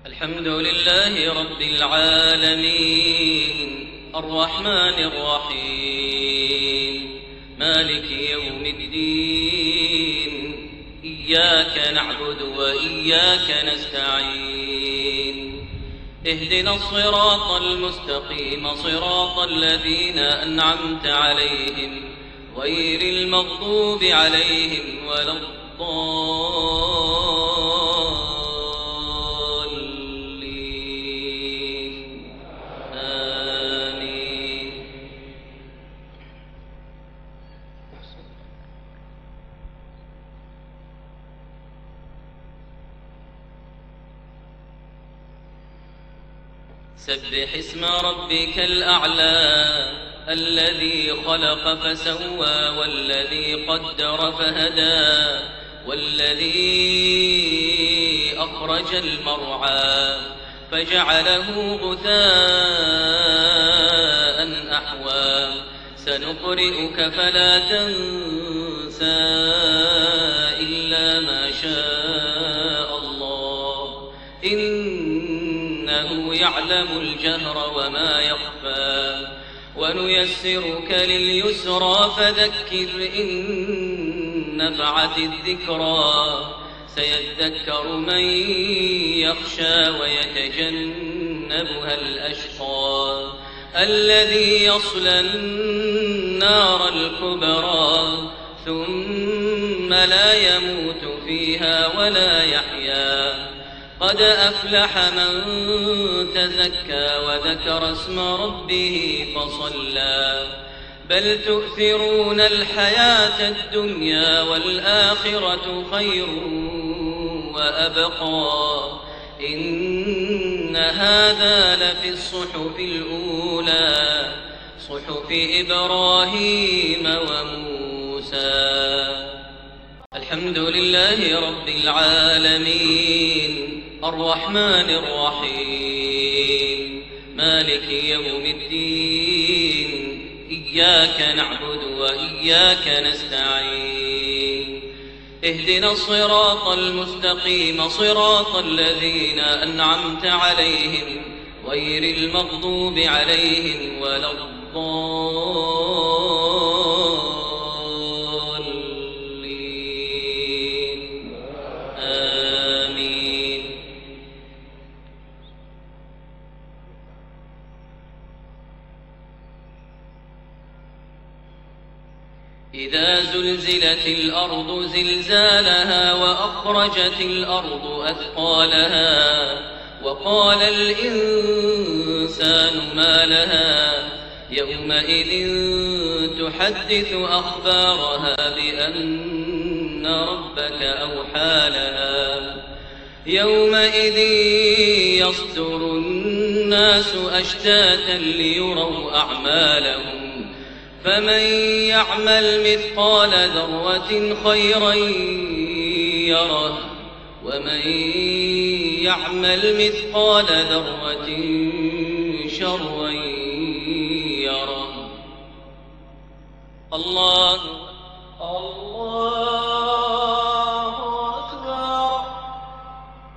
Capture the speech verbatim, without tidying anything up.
الحمد لله رب العالمين الرحمن الرحيم مالك يوم الدين إياك نعبد وإياك نستعين اهدنا الصراط المستقيم صراط الذين أنعمت عليهم غير المغضوب عليهم ولا الضالين آمين. سبح اسم ربك الأعلى الذي خلق فسوى والذي قدر فهدى والذي أخرج المرعى فجعله غثاء أحوى سنقرئك فلا تنسى إلا ما شاء الله إنه يعلم الجهر وما يخفى ونيسرك لليسرى فذكر إن نفعت الذكرى سيذكر من يخشى ويتجنبها الأشقى الذي يصلى النار الكبرى ثم لا يموت فيها ولا يحيا قد أفلح من تزكى وذكر اسم ربه فصلى بل تؤثرون الحياة الدنيا والآخرة خير وأبقى إن هذا لفي الصحف الأولى صحف إبراهيم وموسى. الحمد لله رب العالمين الرحمن الرحيم مالك يوم الدين إياك نعبد وإياك نستعين اهدنا الصراط المستقيم صراط الذين أنعمت عليهم غير المغضوب عليهم ولا الضالين آمين. إذا زلزلت الأرض زلزالها وأخرجت الأرض أثقالها وقال الإنسان ما لها يومئذ تحدث أخبارها بأن ربك أوحى لها يومئذ يصدر الناس أشتاتا ليروا أعمالهم فمن يعمل مثقال ذرة خيرا يره ومن يعمل مثقال ذرة شرا يره. الله